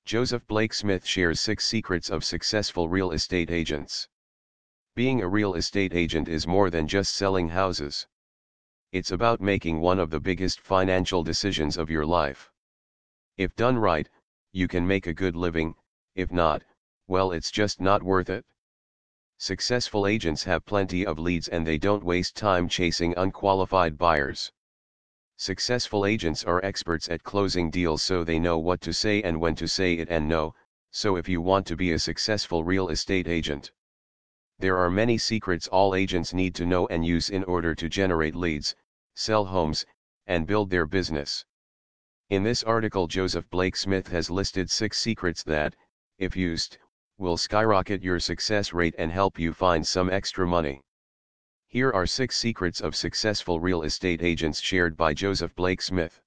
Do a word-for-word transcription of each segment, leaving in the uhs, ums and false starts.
Joseph Blake Smith shares six secrets of successful real estate agents. Being a real estate agent is more than just selling houses. It's about making one of the biggest financial decisions of your life. If done right, you can make a good living. If not, well, it's just not worth it. Successful agents have plenty of leads and they don't waste time chasing unqualified buyers. Successful agents are experts at closing deals, so they know what to say and when to say it and no, so if you want to be a successful real estate agent, there are many secrets all agents need to know and use in order to generate leads, sell homes, and build their business. In this article, Joseph Blake Smith has listed six secrets that, if used, will skyrocket your success rate and help you find some extra money. Here are six secrets of successful real estate agents shared by Joseph Blake Smith.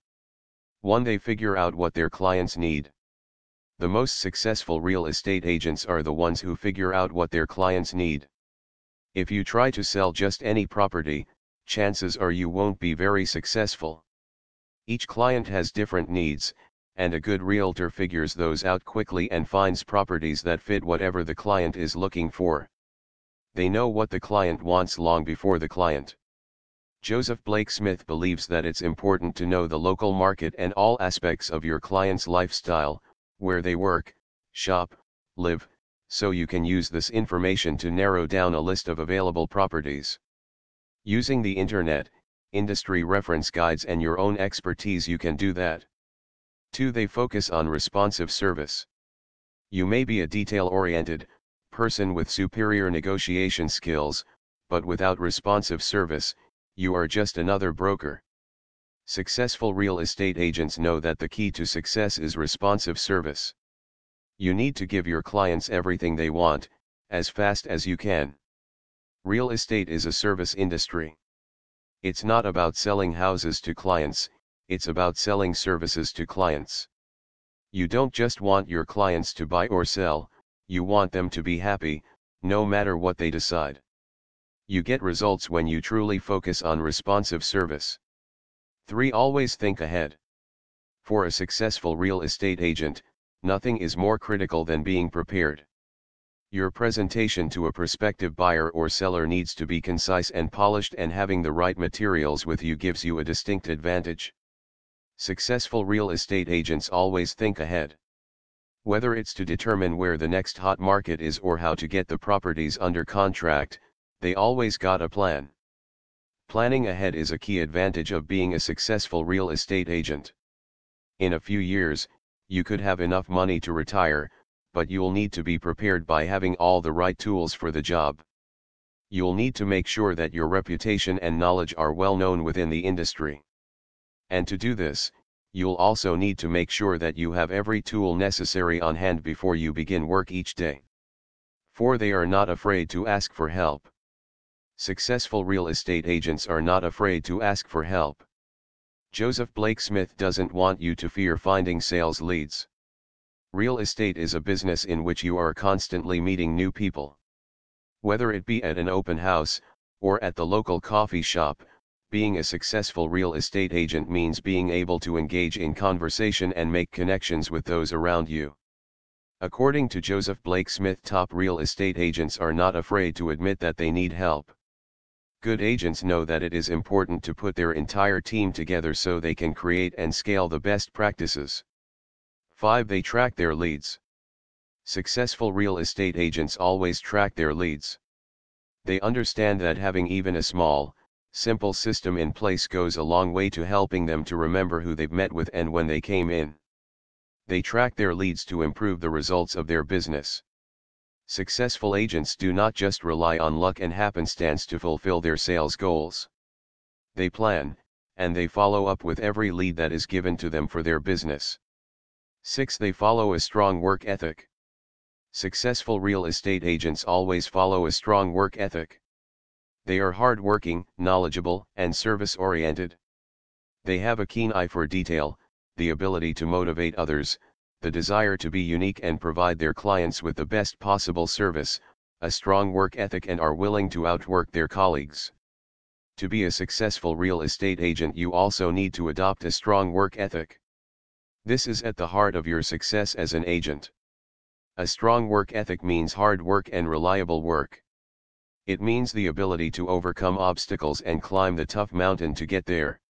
one They figure out what their clients need. The most successful real estate agents are the ones who figure out what their clients need. If you try to sell just any property, chances are you won't be very successful. Each client has different needs, and a good realtor figures those out quickly and finds properties that fit whatever the client is looking for. They know what the client wants long before the client. Joseph Blake Smith believes that it's important to know the local market and all aspects of your client's lifestyle, where they work, shop, live, so you can use this information to narrow down a list of available properties. Using the internet, industry reference guides and your own expertise, you can do that. two They focus on responsive service. You may be a detail-oriented person with superior negotiation skills, but without responsive service, you are just another broker. Successful real estate agents know that the key to success is responsive service. You need to give your clients everything they want, as fast as you can. Real estate is a service industry. It's not about selling houses to clients, it's about selling services to clients. You don't just want your clients to buy or sell, you want them to be happy, no matter what they decide. You get results when you truly focus on responsive service. three Always think ahead. For a successful real estate agent, nothing is more critical than being prepared. Your presentation to a prospective buyer or seller needs to be concise and polished, and having the right materials with you gives you a distinct advantage. Successful real estate agents always think ahead. Whether it's to determine where the next hot market is or how to get the properties under contract, they always got a plan. Planning ahead is a key advantage of being a successful real estate agent. In a few years, you could have enough money to retire, but you'll need to be prepared by having all the right tools for the job. You'll need to make sure that your reputation and knowledge are well known within the industry. And to do this, you'll also need to make sure that you have every tool necessary on hand before you begin work each day. four They are not afraid to ask for help. Successful real estate agents are not afraid to ask for help. Joseph Blake Smith doesn't want you to fear finding sales leads. Real estate is a business in which you are constantly meeting new people. Whether it be at an open house, or at the local coffee shop, being a successful real estate agent means being able to engage in conversation and make connections with those around you. According to Joseph Blake Smith, top real estate agents are not afraid to admit that they need help. Good agents know that it is important to put their entire team together so they can create and scale the best practices. five They track their leads. Successful real estate agents always track their leads. They understand that having even a small, simple system in place goes a long way to helping them to remember who they've met with and when they came in. They track their leads to improve the results of their business. Successful agents do not just rely on luck and happenstance to fulfill their sales goals. They plan, and they follow up with every lead that is given to them for their business. six They follow a strong work ethic. Successful real estate agents always follow a strong work ethic. They are hardworking, knowledgeable, and service-oriented. They have a keen eye for detail, the ability to motivate others, the desire to be unique and provide their clients with the best possible service, a strong work ethic, and are willing to outwork their colleagues. To be a successful real estate agent, you also need to adopt a strong work ethic. This is at the heart of your success as an agent. A strong work ethic means hard work and reliable work. It means the ability to overcome obstacles and climb the tough mountain to get there.